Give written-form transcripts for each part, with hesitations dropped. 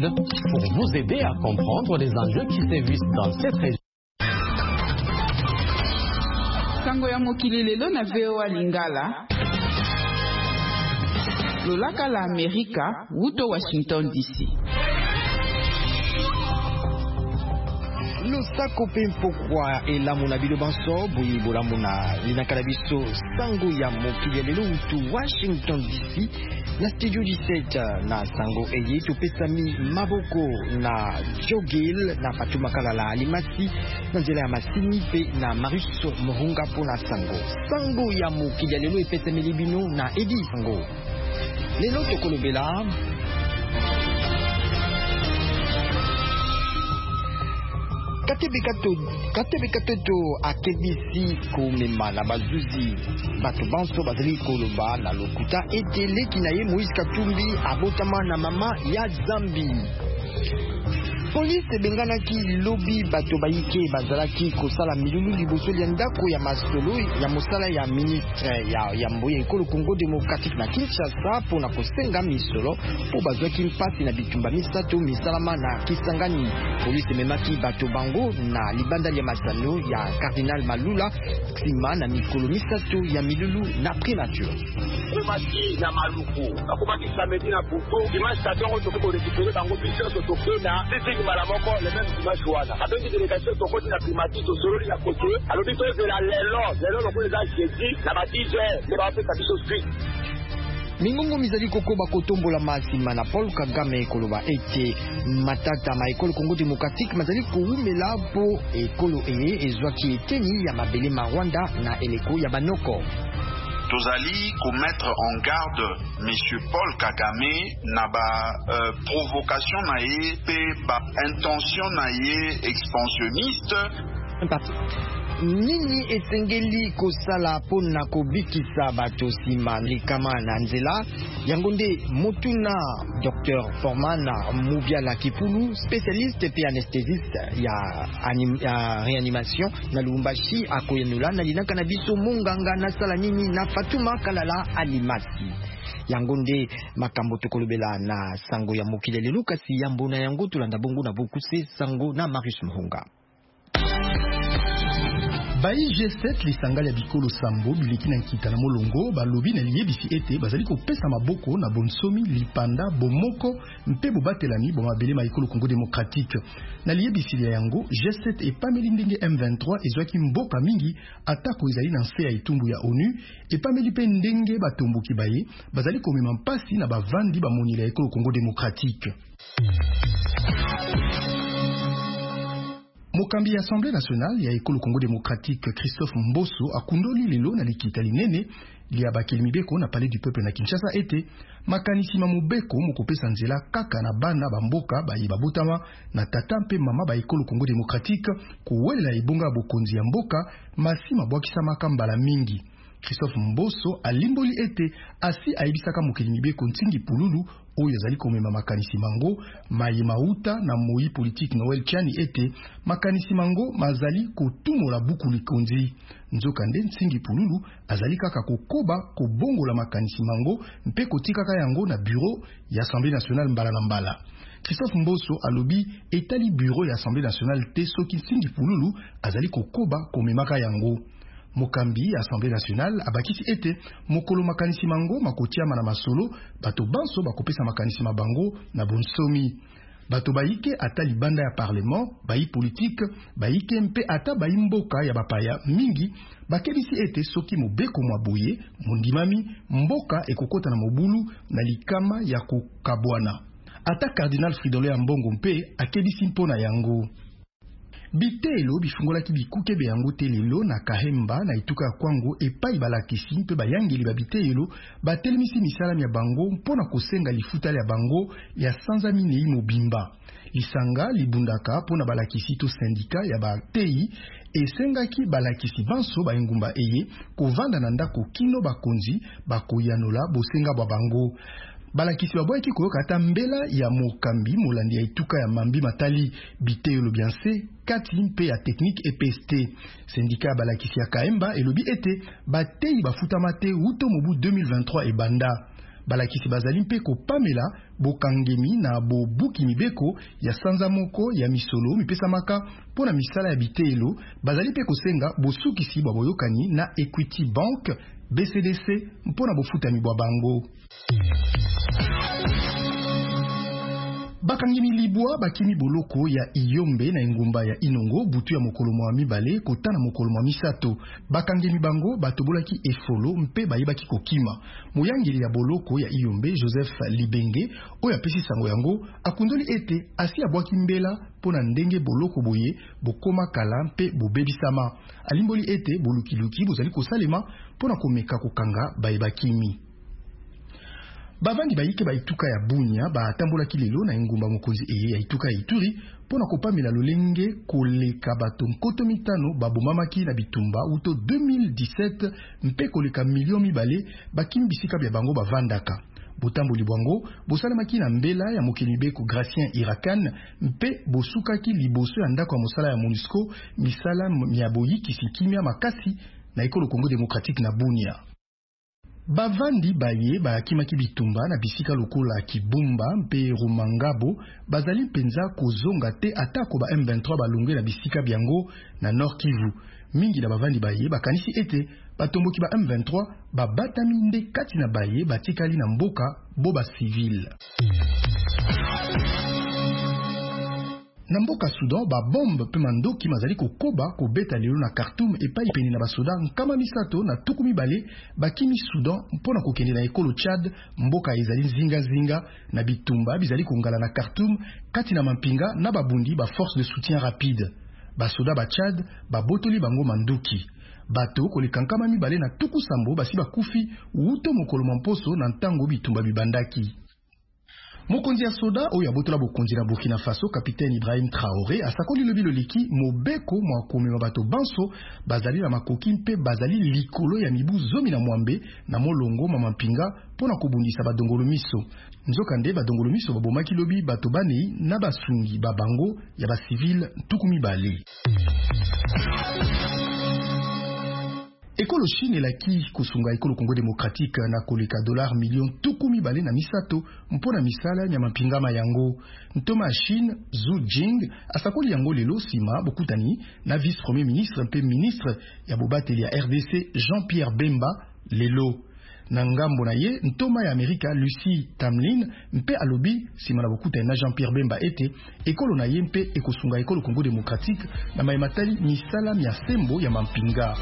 Sud pour vous aider à comprendre les enjeux qui sévissent dans cette région. Sango ya mokili lelo na VOA Lingala. Lolaka la Amerika, wuto Washington DC. Losako pempokwa elamu bilo banso boyi bolamu na linakala biso sango ya mokili lelo wuto Washington DC na studio 17 na sango eye topesami maboko na Jogil na Fatuma Kalala Alimasi na nzela ya masini pe na Marius Muhunga pona sango ya mokili lelo epesami libino na Edi Sango lelo tokolobela Katebe katoto akebisi komema na bazuzi bato banso bazali koloba na lokuta etele kinaye Moïse Katumbi abotama na mama ya Zambi. Police benganaki lobi bato bayike bazalaki kosala milulu liboso ya ndako ya masolo ya mosala ya ministre ya mboya ekolo Congo Démocratique na Kinshasa pona kosenga misolo po bazwaki mpasi na bitumba misato misalama na Kisangani. Police memaki bato bango na libanda ya masano ya Cardinal Malula Sima na mikolo misato ya milulu na primature. Komaki na maluku akomaki samedi na buko dimanche tatongo toko récupérer bango biso toko na malamoko le même dimanche wana abengi délégation tokoti na primature tosololi na kote alobi tozela lelo lokola eza jeudi na ba 10h nde bapesa biso street. Mingongo mizali kokoba kotombola masima na Paul Kagame koloba ete matata ma ekolo Congo Démocratique mazali koumela po ekolo eye ezwaki eteni ya mabele ma Rwanda na eleko ya banoko. Tozali mettre en garde monsieur Paul Kagame na ba provocation na ye pe ba intention na ye expansionniste. Nini esengeli kosala pona kobikisa bato sima likama na nzela yango nde motuna Dr Formana Mubiala Kipulu spécialiste pe anesthésiste ya réanimation na Lubumbashi akoyenula na linaka na biso monganga na sala nini na Fatuma Kalala Alimasi yango nde makambo tokolobela na sango ya mokili lelo kasi yambo na yango tulanda bongo na bokuse sango na Marius Muhunga. Bayi G7 lisanga ya bikolo sambo bileki na nkita na molongo balobi na liyebisi ete bazali kopesa maboko na bonsomi lipanda bomoko mpe bobatelani bomabele ma ekolo Congo Démocratique na liyebisi ya yango G7 epameli ndenge M23 ezwaki mboka mingi atako ezali na nse ya etumbu ya ONU epameli pe ndenge batomboki baye bazali komema mpasi na bavandi bamonila ya ekolo Congo Démocratique. Mokambi ya Assemblée nationale ya ekolo Congo Démocratique Christophe Mbosso akundoli lelo na likita linene lia bakeli mibeko na palais du peuple na Kinshasa ete makanisi mamobeko mokopesa nzela kaka na bana bamboka bayi babotama na tata mpe mama ba ekolo Congo Démocratique kuwelela ibonga bokonzi ya mboka masima bwakisama mbala mingi. Christophe Mbosso alimboli ete asi aibisaka mokeli mibeko ntingi pululu oyo azali komema makanisi mango maye mauta na moi politique Noël Chani ete makanisi mango mazali kotumola buku likonzi nzoka nde ntingi pululu azali kaka kokoba kobongola makanisi mango mpe kotikaka yango na bureau ya Assemblée nationale mbala na mbala. Christophe Mbosso alobi etali bureau ya Assemblée nationale te soki ntingi pululu azali kokoba komemaka yango. Mokambi ya Assemblée nationale abakisi ete mokolo makanisi mango makotiama na masolo bato banso bakopesa makanisi mabango na bonsomi. Bato baike ata libanda ya parlement, bayi politique, baike mpe ata bayi mboka ya bapaya mingi bakebisi ete soki mobeko mwaboye mondimami mboka ekokota na mobulu na likama ya kokabwana. Ata Cardinal Fridolin ya Mbongo mpe akebisi mpona yango. Bitelo bifungolaki bikuke be yango te lelo na Kahemba na ituka ya Kwango epai balakisi mpe bayangeli babitelo batelemisi misala ya bango mpona kosenga lifuta ya bango ya sanza minei mobimba. Lisanga libundaka mpona balakisi to sindika ya batei esengaki balakisi banso baengumba eye kovanda na ndako kino bakonzi bakoyanola bosenga bwa bango. Balakisi baboyaki koyoka ata mbela ya mokambi molandi ya ituka ya mambi matali bitelo bianse kati mpe ya technique EPST. Sindika ya balakisi ya Kaemba elobi ete batei bafutama te uto mobu 2023 ebanda. balakisi bazali mpe kopamela bokangemi na bobuki mibeko ya sanza moko ya misolo mipesamaka mpona misala ya bitelo. Bazali mpe kosenga bosukisi bwa boyokani na Equity Bank BCDC mpona bofutami bwa bango. Bakangimi libwa bakimi boloko ya Iyombe na engumba ya Inongo butu ya mokolo mwa mibale kotana mokolo mwa misato. Bakangimi bango batobolaki efolo mpe bayebaki kokima. Moyangeli ya boloko ya Iyombe Joseph Libenge oyo apesi sango yango akundoli ete asi abwaki mbela pona ndenge boloko boye bokoma kala mpe bobebisama. Alimboli ete bolukiluki bozali kosalema pona komeka kokanga bayebakimi. Bavandi bayike baituka ya Bunya batambolaki lelo na engumba mokonzi ya ituka ya Ituri pona kopamela lolenge koleka bato nkoto mitano babomamaki na bitumba uto 2017 mpe koleka milio mibale bakimi bisika bya bango bavandaka. Botamboli bwango bosalamaki na mbela ya mokelibeko Gracien Irakan mpe bosukaki liboso ya ndako ya mosala ya MONUSCO misala miaboyi kimia makasi na ekolo Congo Démocratique na Bunya. Bavandi baye bakimaki bitumba na bisika lokola Kibumba mpe Rumangabo bazali penza kozonga te atako ba M23 balongwe na bisika byango na Nord Kivu. Mingi na bavandi baye bakanisi ete batomboki ba M23 babatami nde kati na baye batikali na mboka boba civil. Na mboka Sudan ba bombe pe mandoki mazali kokoba kobeta lelo na Khartoum epai peni na basoda nkama misato na tukumi bale bakimi Sudan mpona kokende na ekolo Chad mboka ezali zinga na bitumba bizali kongala na Khartoum kati na mampinga na babundi ba force de soutien rapide. Basoda ba Chad babotoli bango mandoki. Bato koleka nkama mibale na tuku sambo basi bakufi uto mokolo mposo na ntango bitumba bibandaki. Mokonzi ya soda oyo abotola bokonzi na Burkina Faso kapitaine Ibrahim Traoré asakoli lobi loliki mobeko mwa komema bato banso bazali na makoki mpe bazali likolo ya mibu zomi na mwambe na molongo mamampinga pona kobundisa badongolo miso. Nzoka nde badongolo miso babomaki lobi bato banei na basungi babango ya basivile tukumi bale. Ekolo Chine elaki kosunga ekolo Congo Démocratique na koleka $ million tukumi bale na misato mpona misala nya mampingama yango. Ntoma Chine Zhu Jing asakoli yango lelo sima bokutani na vice premier ministre mpe ministre ya bobateli ya RDC Jean-Pierre Bemba lelo. Na ngambo na ye ntoma ya Amerika Lucy Tamlin mpe alobi sima na bokutani na Jean-Pierre Bemba ete ekolo na ye mpe ekosunga ekolo Congo Démocratique na maimatali misala mia sembo ya mampinga.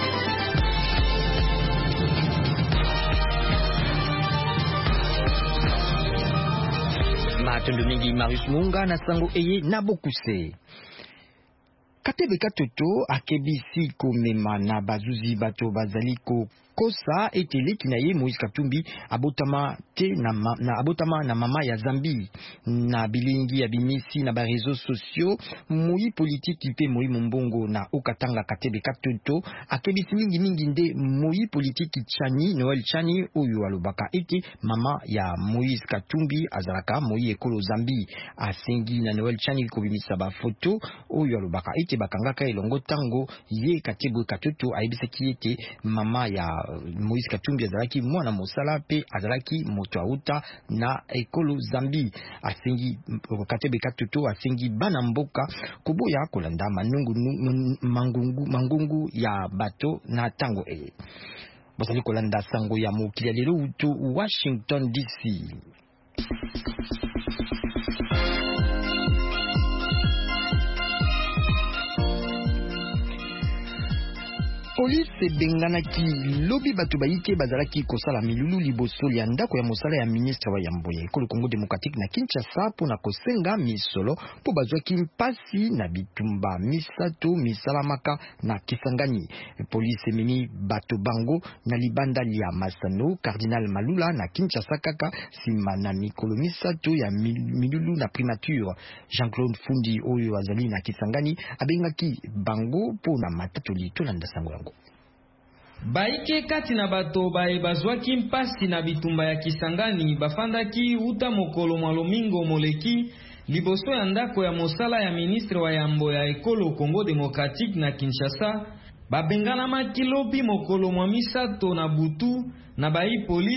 Matondo mingi Marius Munga na sango eye na bokuse. Katebe katoto akebisi komema na bazuzi bato bazaliko kosa eteleki na ye Moïse Katumbi abotama na mama ya Zambi na bilingi ya bimisi na ba réseaux sociaux moi politique pe moi mbongo na okatanga katebe katoto akebisi mingi nde moi politique Chani Noël Chani oyo alobaka ete mama ya Moïse Katumbi azalaka moi ekolo Zambi asengi na Noël Chani ko bimisa ba photo oyo alobaka ete bakangaka elongo tango ye katebe katoto ayebisaki ete mama ya Moïse Katumbi azalaki mwana mosala pe azalaki moto auta na ekolo Zambi asengi katebe katoto asengi bana mboka koboya kolanda mangungu ya bato na tango bozali kolanda sango ya mokili lelo uto Washington DC. Police benganaki lobi batu bayike bazalaki kosala milulu liboso ya ndako ya mosala ya ministre wa Yamboye ekolo Congo Démocratique na Kinshasa pona kosenga misolo po bazwaki mpasi na bitumba misato misalamaka na Kisangani. Police mini bato bango na libanda ya Masano Cardinal Malula na Kinshasa kaka sima na mikolo misato ya milulu na primature. Jean-Claude Fundi oyo azali na Kisangani abengaki bango pona matatoli tolanda sango yango. Baike kati na bato bae bazwaki mpasi na bitumba ya Kisangani bafandaki uta mokolo mwalomingo moleki liboso ya ndako ya mosala ya ministre wa yambo ya ekolo Congo Démocratique na Kinshasa babengana makilopi mokolo mwa misato na butu na bai police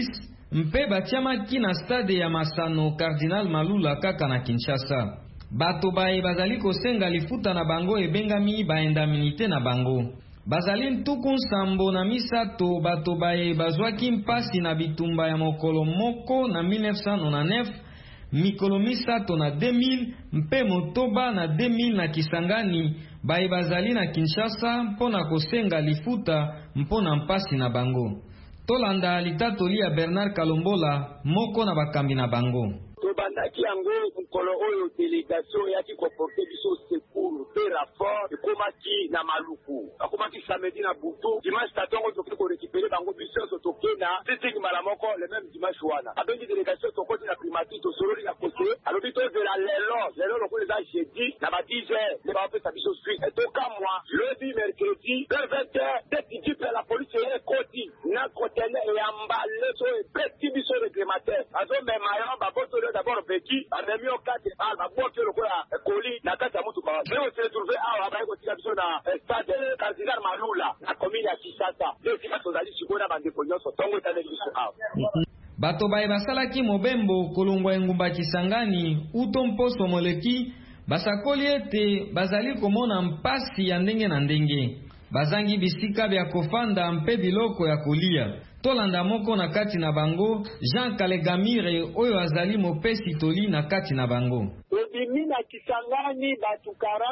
mpe batiamaki na stade ya Masano Cardinal Malula kaka na Kinshasa. Bato baye bazali kosenga lifuta na bango ebengami baindaminite na bango. Bazali ntuku nsambo na misato bato baye bazwaki mpasi na bitumba ya mokolo moko na 1999, mikolo misato na 2000, mpe motoba na 2000 na Kisangani. Baye bazali na Kinshasa mpona kosenga lifuta mpona mpasi na bango. Tolanda litatoli ya Bernard Kalombola moko na bakambi na bango. Tobandaki yango mkolo oyo delegation yaki koporte biso sekuru pe rapport ekomaki na Maluku. Akomaki samedi na Butu, dimanche tatongo toki ko récupérer bango biso so tokena sisi mala moko le même dimanche wana. Abengi delegation tokoti na primature to sololi na kote. Alobi to de la lelo lokole za jeudi na ba 10h ne ba pesa biso suite. Et toka moi lundi mercredi vers 20h depuis que la police est koti na kotene et emballé so et petit biso réglementaire. Azo me mayon ba boto d'abord Beki, a remis au cas de Al, a bloqué le colis, n'a qu'à Tamoutou. Mais on s'est trouvé à Abaïko na stade Cardinal Malula, la commune à Kisasa. Deux filles sont allées sur la bande de Pognon, sont tombés dans les listes. Bato baye basalaki mobembo kolongwa engumba Kisangani uto mposo moleki basakoli ete bazali komona mpasi ya ndenge na ndenge. Bazangi bisika bya kofanda mpe biloko ya kolia. Tolanda moko na kati na bango, Jean Kalegamire oyo azali mopesi toli na kati na bango. Mina Kisangani batu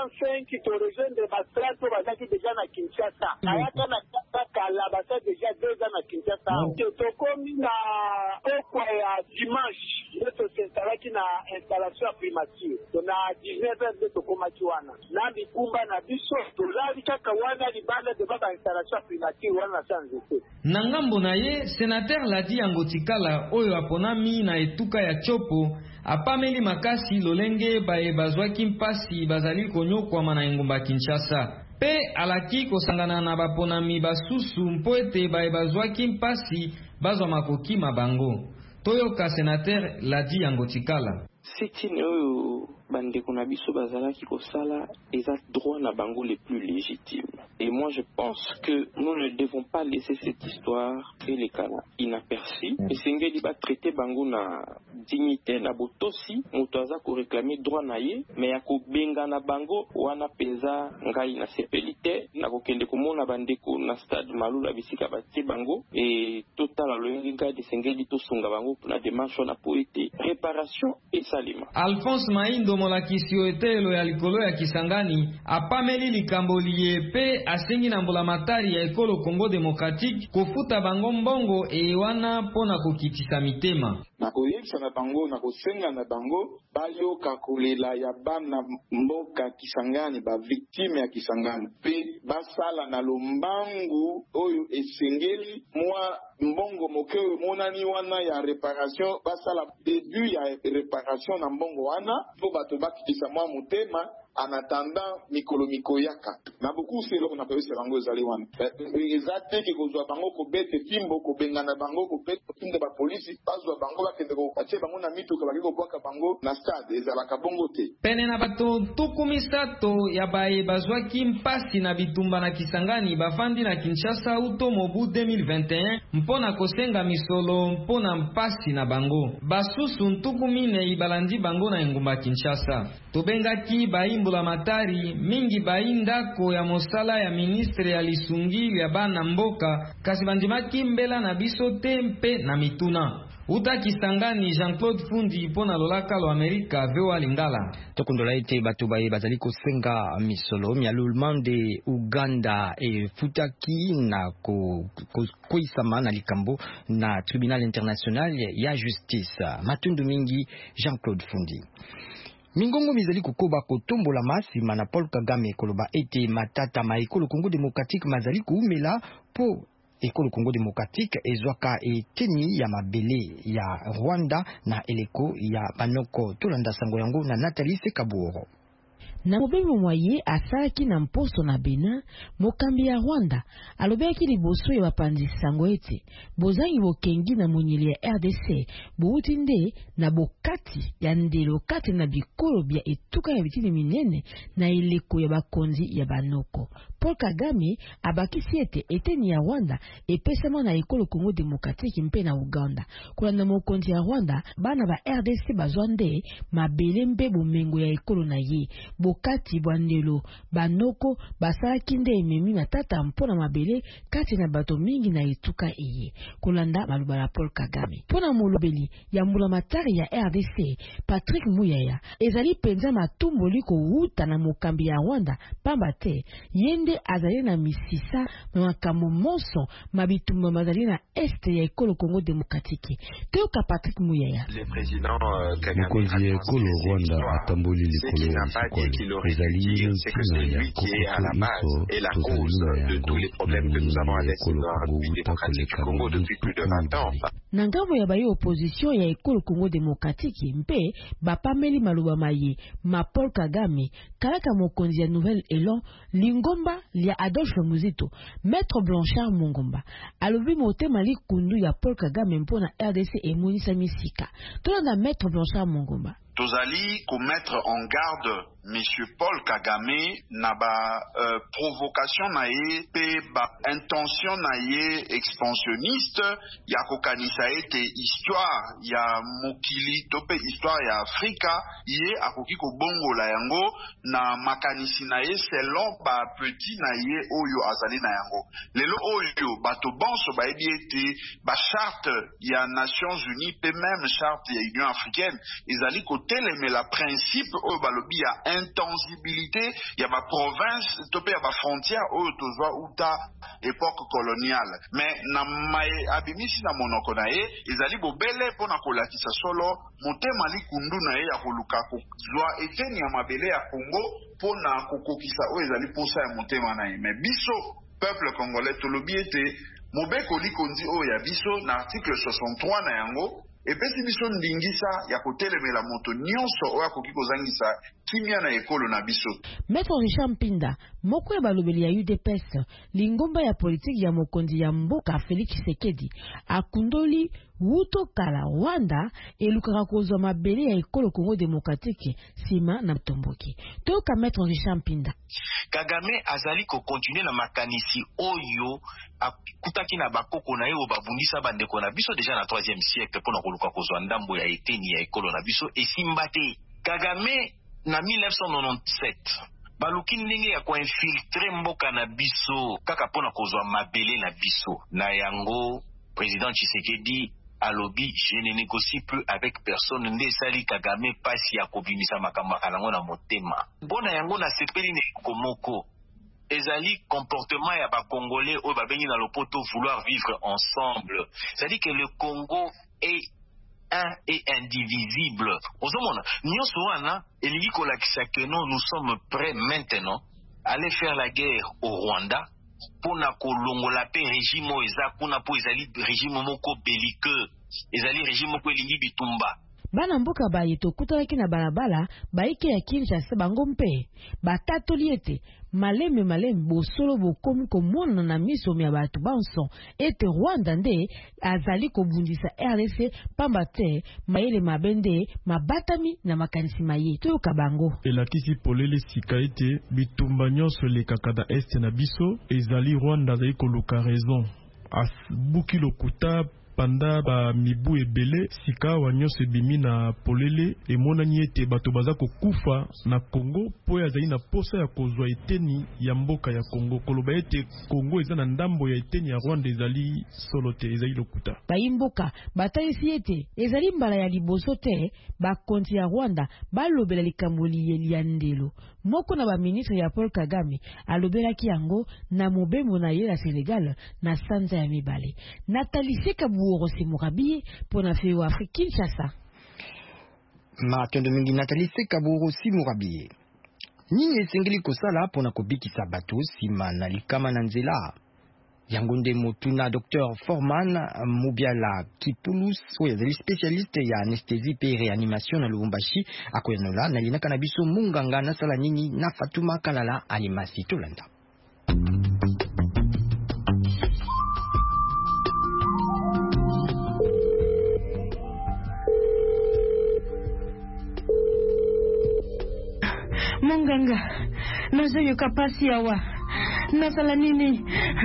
45 to rejoindre bastrato bazaki deja na Kinshasa. Ayaka na kala basa deja 2 ans na Kinshasa. Tokomi na okwa ya dimanche. Yeto s'installaki na installation ya primature. Na 19h de tokomaki wana. Na bikumba na biso tolali kaka wana libanda de baba installation ya primature wana sanzete. Na ngambo na ye, sénateur Ladi Yangotikala oyo aponami na etuka ya Chopo apameli makasi lolenge baye bazwaki mpasi bazali konyokwama na engumba Kinshasa. Pe alaki kosangana na baponami basusu mpo ete baye bazwaki mpasi bazwa makoki mabango. Toyoka sénateur Ladi Yangotikala. Setine oyo bandeko na biso bazalaki kosala eza droit na bango les plus légitimes. Et moi je pense que nous ne devons pas laisser cette histoire et les cas inaperçus. Et sengeli ba traiter bango na dignité na botosi, moto aza ko réclamer droit na ye, mais ya ko benga na bango wana peza ngai na sepelite na ko kende ko mona bandeko na stade Malula bisika batie bango et total loyengi ngai de sengeli to sunga bango na démarche na poete réparation et salima. Alphonse Maindo molakisi etelo ya likolo ya Kisangani apameli likambo liye pe asengi na mbulamatari ya ekolo Congo Démocratique kofuta bango mbongo ewana pona kokitisa mitema. Na koyebisa na bango na kosenga na bango bayoka kolela ya bana mboka Kisangani ba victime ya Kisangani pe basala na lombangu oyo esengeli mwa mbongo moke monani wana ya réparation basala début ya réparation na mbongo wana po bato bakitisa mwa mutema en attendant mikolo mikoyaka na beaucoup c'est là on appelle ça bango ezali wana exacte ki kozwa bango ko bete fimbo ko bengana bango ko bete fimbo ba police bazwa bango bakende ko patie bango na mituka bakiko kwaka bango na stade ezalaka bongo te pene na bato tukumisato ya baye bazwaki mpasi na bitumba na Kisangani bafandi na Kinshasa uto mobu 2021 mpona kosenga misolo mpona mpasi na bango basusu ntukumine ibalandi bango na engumba Kinshasa tobengaki baimbula matari mingi baindako ya mosala ya ministre ya lisungi ya bana mboka kasi bandimaki mbela na biso tempe na mituna uta Kisangani Jean-Claude Fundi pona lolaka lo Amerika VOA Lingala tokundola ite bato baye bazali kosenga misolo mialulmande Uganda futaki na koisama na likambo na tribunal international ya justice matundu mingi Jean-Claude Fundi. Mingongo mizali kukoba kotombola masima na Paul Kagame koloba ete matata ma ekolo Congo Démocratique mazali kuumela po ekolo Congo Démocratique ezwaka eteni ya mabele ya Rwanda na eleko ya Banoko tolanda sango yango na Nathalie Sekaburo. Na mobembo mwaye asalaki na mposo na Benin, mokambi ya Rwanda alobeki liboso ya bapanzi sango ete bozangi bokengi na monyeli ya RDC bouti nde na bokati ya ndelo kati na bikolo bya etuka ya bitini minene na eleko ya bakonzi ya banoko. Paul Kagame abakisi ete eteni ya Rwanda epesama na ekolo Congo Demokratiki mpe na Uganda. Kula na mokonzi ya Rwanda bana ba RDC bazwa nde mabele mpe bomengo ya ekolo na ye. Bokati bwandelo banoko basalaki nde ememi matata mpona mabele kati na bato mingi na etuka eye. Kolanda maloba ya Paul Kagame. Pona molobeli ya mbula matari ya RDC Patrick Muyaya ezali penza matumbo liko wuta na mokambi ya Rwanda pamba te yende azali na misisa na makambo moso mabitumba mazali na este ya ekolo Congo Demokratiki. Teoka Patrick Muyaya. Mokonzi ya ekolo Rwanda atamboli likolo ya sikolo. Ezali ntina ya kokoso iso tozalina yango na ekolo koleka na ngambo ya baye opposition ya ekolo Congo Demokratiki mpe bapameli maloba maye ma Paul Kagame kalaka mokonzi ya Nouvelle Elan Lingomba lia Adolphe Muzito. Maître Blanchard Mungomba alobi motema likundu ya Paul Kagame mpona RDC emonisa misika. Tolanda Maître Blanchard Mungomba. Tozali mettre en garde Monsieur Paul Kagame na ba provocation na ye pe ba intention na ye expansionniste ya kokanisa ete histoire ya mokili to pe histoire ya Afrika ye akoki kobongola yango na makanisi na ye selon ba petit na ye oyo azali na yango. Lelo oyo bato bonso ba ebi ete ba charte ya Nations Unies pe même charte ya Union Africaine ezali kotelemela principe oyo balobi ya intangibilité ya ba province to pe ya ba frontière oyo tozwa uta époque coloniale. Mais na mai abimisi na monoko na ye ezali bobele pona kolakisa solo motema likundu na ye ya koluka kozwa eteni ya mabele ya Congo pona kokokisa oyo ezali posa ya motema na ye. Mais biso peuple congolais tolobi ete mobeko likonzi oyo ya biso na article 63 na yango epesi biso ndingisa ya kotelemela moto nyonso oyo akoki kozangisa kimia na ekolo na biso. Maître Richard Mpinda moko ya balobeli ya UDPS lingomba ya politiki ya mokonzi ya mboka Félix Tshisekedi akundoli wuto kala Rwanda elukaka kozwa mabele ya ekolo Congo Demokratiki sima na tomboki. Toka Maître Richard Mpinda. Kagame azali ko continuer na makanisi oyo akutaki na bakoko na yo babundisa bandeko na biso deja na 3e siècle pona koluka kozwa ndambo ya eteni ya ekolo na biso esimbate. Kagame na 1997 baluki ndenge ya koinfiltre mboka na biso kaka pona kozwa mabele na biso na yango président Tshisekedi alobi je ne négocie plus avec personne nde sali Kagame pasi ya kobimisa makambo akanango na motema mpona yango na sepeli ne komoko ezali comportement ya ba Congolais oyo babengi na lopoto vouloir vivre ensemble. C'est-à-dire que le Congo est un et indivisible. Ozomona nyonso wana elingi kolakisa que nous sommes prêts maintenant à aller faire la guerre au Rwanda pona kolongola pe régime eza kuna po ezali régime moko belliqueux, ezali régime moko elingi bitumba. Bana mboka baye tokutanaki na balabala baike ya Kinshasa bango mpe batatoli ete maleme bosolo bokomi komona na miso ya bato banso ete Rwanda nde azali kobundisa RDC pamba te mayele mabende mabatami na makanisi maye toyoka bango. Elakisi polele sika ete bitumba nyonso lekaka da este na biso ezali Rwanda azali koluka raison asbuki lokuta panda ba mibu ebele sika wa nyonso ebimi na polele emonani ete bato baza kokufa na Congo po azali na posa ya kozwa eteni ya mboka ya Congo koloba ete Congo eza na ndambo ya eteni ya Rwanda ezali solo te ezali lokuta. Bayimboka batalisi ete ezali mbala ya liboso te bakonzi ya Rwanda balobela likambo ya ndelo. Moko na ba ministre ya Paul Kagame alobelaki yango na mobembo na ye la Sénégal na sanza ya mibale. Nathalie Kabuorosi Murabi pour la FEO Afrique Kinshasa. Matondo mingi Nathalie Kabuorosi Murabi. Nini esengeli kosala pona kobikisa bato sima na likama na nzela. Yangonde Motuna Dr Forman Mubiala Kipulu oyo azali spécialiste ya anesthésie pe réanimation na Lubumbashi akoyanola na linaka na biso munganga na sala nini na Fatuma Kalala animasi tolanda. Munganga nazo kapasi yawa nasala nini?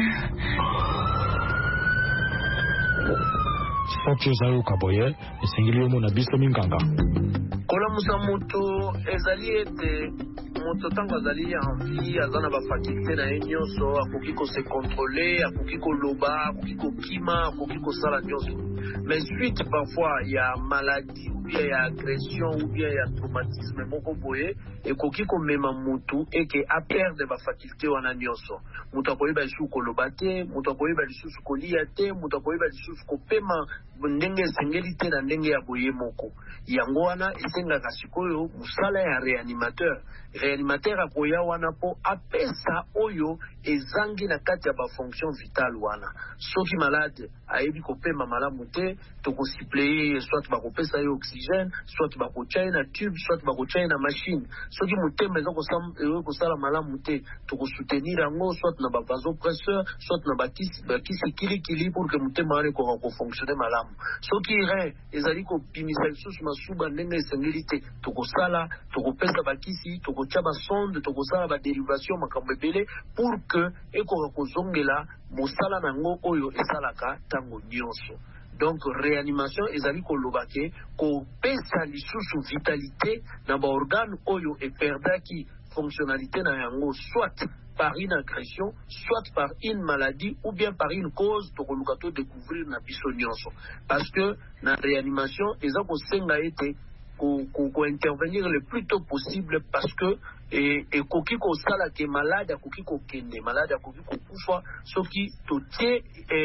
Soki ozali okaboye esengeli yo mona biso minganga kolamusa moto ezali ete moto ntango azali envie aza na bafakulté na ye nyonso akoki kose contrôler, akoki koloba, akoki kokima, akoki kosala nyonso. Mais suite parfois ya maladie ou bien ya agression ou bien ya traumatisme moko boye ekoki komema mutu eke aperde bafakulté wana nyonso. Mutu akoyeba lisusu koloba te, mutu akoyeba lisusu kolia te, mutu akoyeba lisusu kopema ndenge esengeli te na ndenge ya boye moko. Yango wana esengaka sikoyo musala ya réanimateur akoya wana po apesa oyo ezangi na kati ya bafonction vitale wana. Soki malade ayebi kopema malamu te, tokosipleye soit bakopesa ye oxygène, soit bakotia na tube, soit bakotia na machine. Soki motema eza kosala malamu te, tokosoutenir yango soit na vasopresseur, soit na bakisi kilikili pour que motema wana ekoka kofonctionner malamu. Soki rein ezali kopimisa lisusu masuba ndenge esengeli te, tokosala, tokopesa bakisi, tokotia basonde, tokosala baderivation makambo ebele pour que ekoka kozongela mosala nango oyo esalaka tango nyonso. Donc réanimation ezali kolobake ko pesa lisusu vitalité na ba organe oyo eperdaki fonctionnalité na yango soit par une agression, soit par une maladie ou bien par une cause tokoluka to découvrir na biso nyonso. Parce que na réanimation ezako senga ete ko intervenir le plus tôt possible parce que koki ko sala ke malade akoki ko kende malade akoki ko kufa soki totie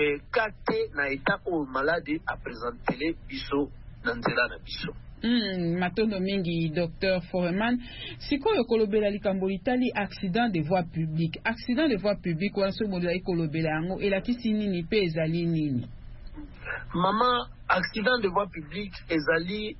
kate na état o malade a présenter biso na nzela na biso. Matondo mingi Dr Foreman sikoyo kolobela likambo litali accident de voie publique wana so modela kolobela yango elakisi nini pe ezali nini? Mama, accident de voie publique ezali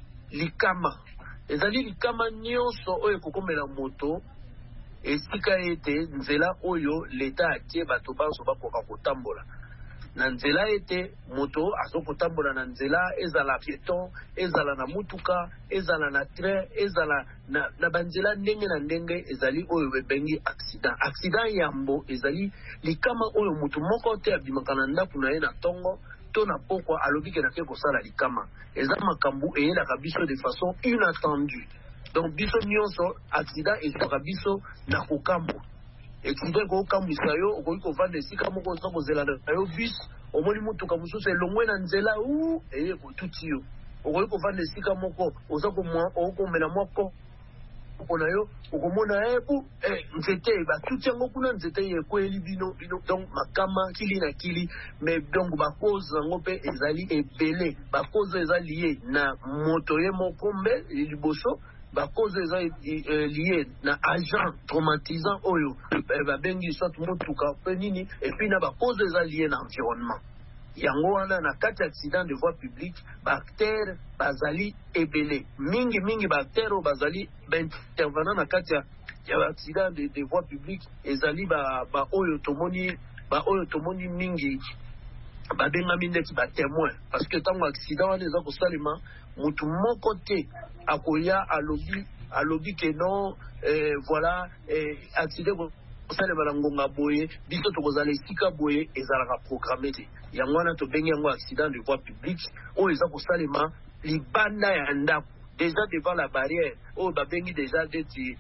likama nyonso oyo kokomela moto esika ete nzela oyo leta atie bato banso bakoka kotambola na nzela ete moto azokotambola na nzela ezala piéton ezala na mutuka ezala na train ezala na banzela ndenge na ndenge ezali oyo bebengi accident yambo ezali likama oyo moto moko te abimaka na ndako na ye na tongo to na pokwa alobike na ke kosala likama eza makambu eyelaka biso de façon inattendue. Donc biso nyonso accident ezaka biso na kokambo accident kokambwisa yo okoki kovanda esika moko oza kozela na yo bus omoni mutuka mosusu elongwe na nzela eye kotuti yo okoki kovanda esika moko oza okomela moko na yo okomona epu nzete batuti yango kuna nzete yekweli bino donc makama kili na kili mais donc bakoze yango pe ezali ebele bakoze eza lié na moto ye mokombe liboso bakoze eza lié na agent traumatisant oyo babengi soit motuka pe nini et puis na bakoze eza lié na environnement. Yango wana na kati accident de voie publique bactère bazali ebele mingi bactère bazali intervenant na kati ya accident de voie publique ezali ba oyo tomoni mingi babengami ndeti ba témoin parce que tango accident wana eza kosalema mutu moko te akoya alobi que non voilà accident kosalema na ngonga boye biso tokozala esika boye ezalaka programme te yango wana tobengi yango accident de voie publique oyo eza kosalema libanda ya ndako déjà devant la barrière oyo babengi déjà deti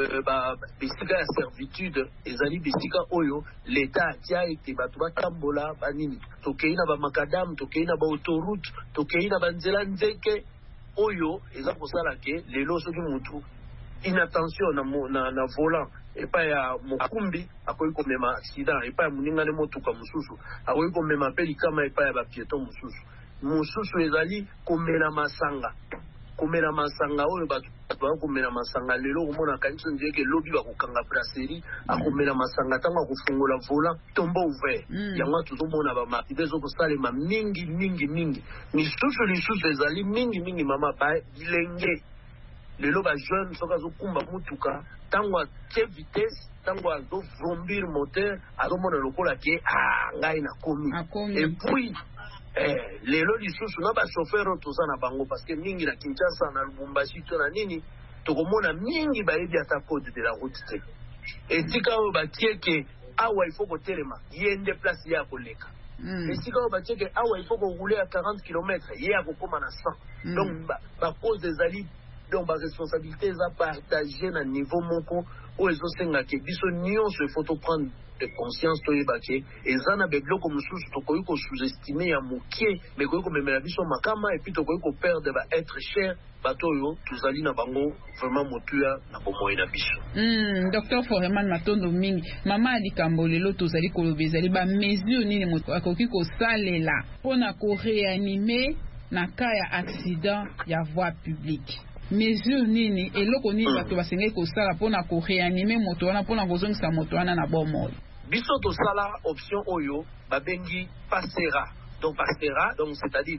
bisika ya servitude ezali bisika oyo leta atia ete bato batambola banini tokei na bamakadamu tokei na baautoroute tokei na banzela nzeke oyo eza kosala ke lelo soki mutu inattention na volant epai ya mokumbi akoki komema accident epai ya moningane motuka mosusu akoki komema mpe likama epai ya bapieton mosusu ezali komela masanga oyo bato bakomela masanga lelo komona kanisa ndeke lobi bakokanga brasserie akomela masanga tango akofungola volant tombeau ouvert yango tozomona bamartide ezokosalema mingi lisusu ezali mingi mama bilenge lelo bajeune soki azokumba mutuka tango atie vitesse tango azovrombir moteur azomona lokola ke ngai nakomi epuis lelo lisusu na bachauffeur oyo toza na bango parce que mingi na Kinshasa na Lubumbashi to na nini tokomona mingi bayebi ata code de la route te esika oyo batie ke awa il faut kotelema ye nde place ya koleka esika oyo batie ke awa il faut korouler à 40 km ye akokoma na 100 donc bacause ezali donc baresponsabilité eza partagé na niveau moko oyo ezosengaka biso nyonso il faut toprendre de conscience toyeba ke eza na bebiloko mosusu tokoki kosous-estime ya mokie mekoki komemela biso makama epuis tokoki koperdre baêtre cher bato oyo tozali na bango vraiment motuya na bomoi na biso. Dr Foreman matondo mingi mama alikambo lelo tozali koloba ezali bamesure nini moto akoki kosalela mpona koreanime na ka ya accident ya voie publique. Mesure nini eloko nini bato basengeli kosala mpona koreanime moto wana mpona kozongisa moto wana na bomoi. Biso tosala option oyo babengi Passera. Donc Passera, donc c'est-à-dire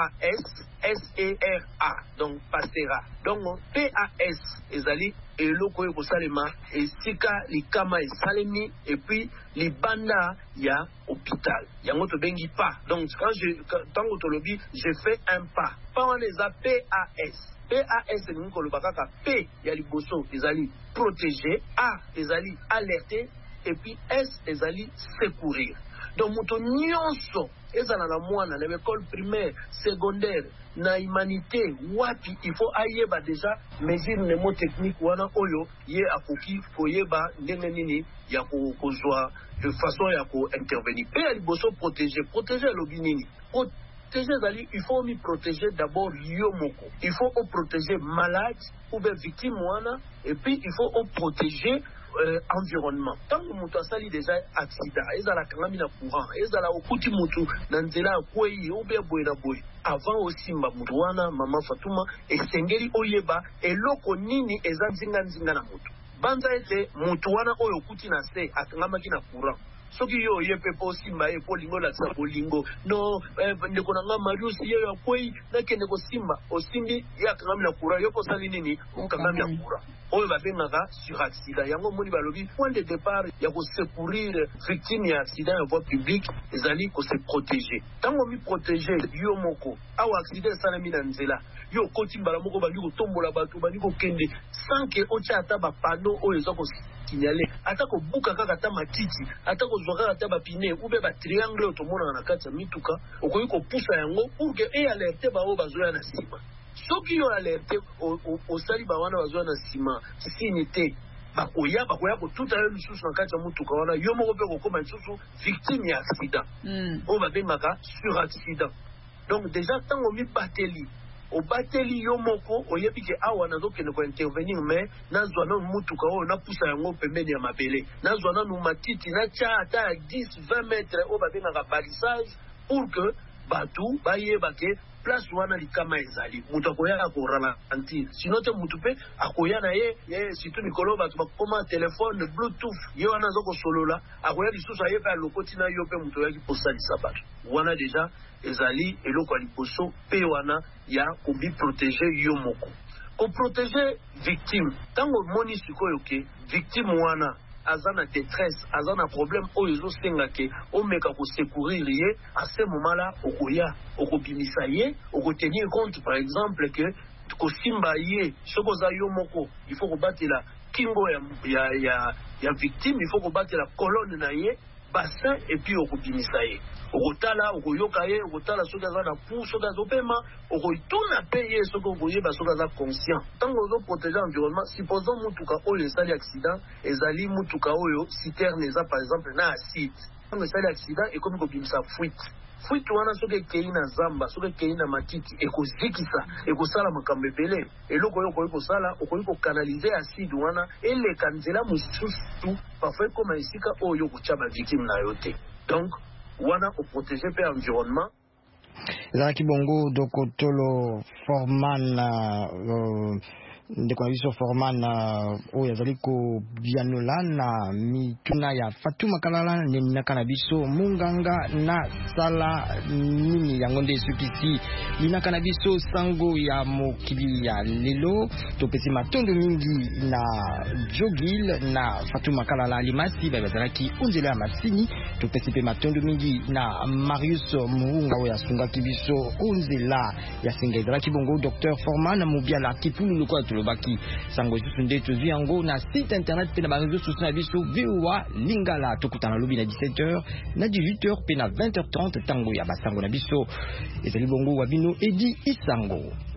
PASSERA. Donc Passera. Donc PAS ezali eloko oyo kosalema esika likama esalemi et puis libanda ya hôpital. Yango tobengi pas. Donc quand tolobi je fais un pas. Pas on les a PAS. PAS ni koloba kaka P ya liboso ezali protéger, A ezali alerter et puis S ezali secourir. Donc moto nyonso ezala na mwana na école primaire, secondaire, na humanité wapi il faut ayeba déjà mesure mnémotechnique wana oyo ye akoki koyeba ndenge nini ya kozwa de façon ya ko intervenir. Pe ya liboso protéger lobi nini? Protéger, il faut me protéger d'abord yomoko. Il faut protéger malade ou bien victime et puis il faut protéger environnement. Tant que mutu asali déjà accident, ezala kangami na courant, ezala okuti mutu na nzela kwei ou bien boye na boye. Avant aussi mutu wana mama Fatuma esengeli oyeba eloko nini eza nzinga na mutu. Banza ete mutu wana oyo okuti na se akangamaki na courant. Soki yo yepe po simba e po lingo la sa bolingo no ndeko na ngama Marius ye ya kwei na kende ko simba osimbi ya kangami na kura yo ko sali nini kangami na kura oyo babengaka sur accident yango moni balobi point de départ ya ko secourir victime ya accident en voie publique ezali ko se protéger tango mi protéger yo moko awa accident sana mi na nzela yo koti mbala moko bandi ko tombola bato bandi ko kende sans que ocha ata ba panneau oyo zako signalé atako buka kaka ta matiti atako zwa kaka ba pine ou be ba triangle otomona na kati ya mituka okoyi ko poussa yango pour que e alerte ba o bazoya na sima soki yo alerte o sali ba wana bazoya na sima sinité bakoya ko tuta yo lisusu na kati ya mutuka wana yo moko pe ko koma lisusu victime ya accident o ba bengaka sur accident. Donc déjà tango mi bateli o bateli yo moko oyebi ke awa nazokende ko intervenir mais nazwa na mutuka oyo na pusa yango pembeni ya mabele nazwa na matiti na tia ata 10-20 mètres o babengaka balissage pour que batu bayeba ke place wana likama ezali mutu akoyaka ko ralentir sinon te mutu pe akoya na ye surtout nikolo batu bakoma téléphone bluetooth ye wana zoko solola akoya lisusu ayeba lokoti na yo pe mutu yaki posalisa batu wana déjà ezali eloko ya liboso pe wana ya kobi protéger yo moko ko protéger victime tango moni sikoyo ke victime wana aza na détresse aza na problème oyo ezosenga ke omeka ko secourir ye à ce moment là okoya okobimisa ye okotenir compte par exemple que kosimba ye soko za yo moko il faut kobatela kingo ya victime il faut kobatela colonne na ye bassin et puis okobimisa ye okotala okoyoka ye okotala soki aza na pou soki azopema okoituna pe ye soki okoyeba soki aza conscient ntango ozoprotéger environnement supposons mutuka oyo esali accident ezali mutuka oyo citerne eza par exemple na acide ntango esali accident ekomi kobimisa fuite wana soki ekei na zamba soki ekei na matiti ekozikisa ekosala makambo ebele eloko oyo okoki kosala okoki kokanalize acide wana eleka nzela mosusu parfois ekoma esika oyo okotya bavictime na yo te. Donc wana oprotéger pe environnement. Ezalaki bongo Dokotolo Foreman ndeko na biso Forman oyo azali ko bianola na mituna ya Fatuma Kalala nenaka na biso munganga na sala nini yango nde sukisi linaka na biso sango ya mokili ya lelo topesi matondo mingi na Jogil na Fatuma Kalala limasi bazalaki unzela ya masini topesi pe matondo mingi na Marius Muhunga oyo asungaki biso unzela ya singa ezalaki bongo Dr Forman Mubiala Kipulu lokwa tulobaki sango isusu nde tozwi yango na site internet pe na bareseau sociaux na biso VOA Lingala tokutana lobi na 17h na 18h pe na 20h30 tango ya basango na biso ezali bongo wabino Edi Isango.